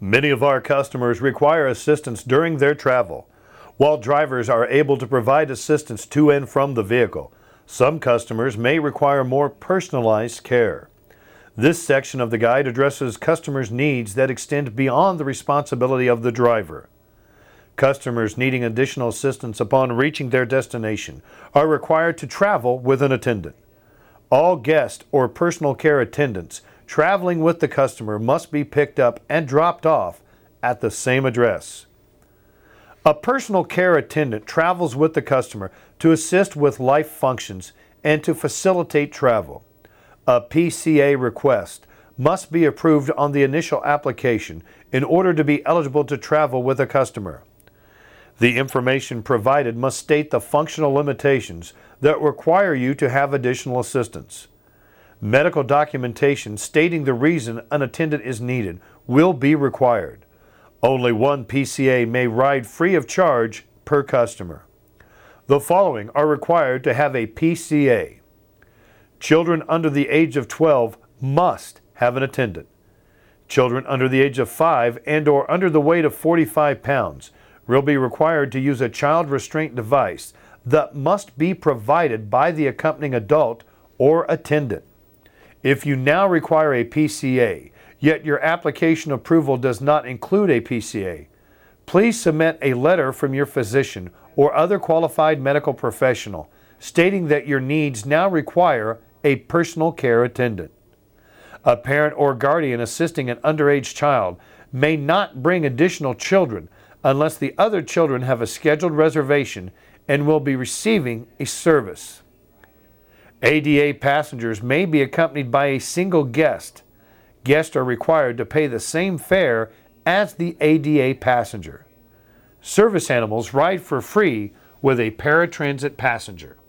Many of our customers require assistance during their travel. While drivers are able to provide assistance to and from the vehicle, some customers may require more personalized care. This section of the guide addresses customers' needs that extend beyond the responsibility of the driver. Customers needing additional assistance upon reaching their destination are required to travel with an attendant. All guest or personal care attendants traveling with the customer must be picked up and dropped off at the same address. A personal care attendant travels with the customer to assist with life functions and to facilitate travel. A PCA request must be approved on the initial application in order to be eligible to travel with a customer. The information provided must state the functional limitations that require you to have additional assistance. Medical documentation stating the reason an attendant is needed will be required. Only one PCA may ride free of charge per customer. The following are required to have a PCA. Children under the age of 12 must have an attendant. Children under the age of 5 and/or under the weight of 45 pounds will be required to use a child restraint device that must be provided by the accompanying adult or attendant. If you now require a PCA, yet your application approval does not include a PCA, please submit a letter from your physician or other qualified medical professional stating that your needs now require a personal care attendant. A parent or guardian assisting an underage child may not bring additional children unless the other children have a scheduled reservation and will be receiving a service. ADA passengers may be accompanied by a single guest. Guests are required to pay the same fare as the ADA passenger. Service animals ride for free with a paratransit passenger.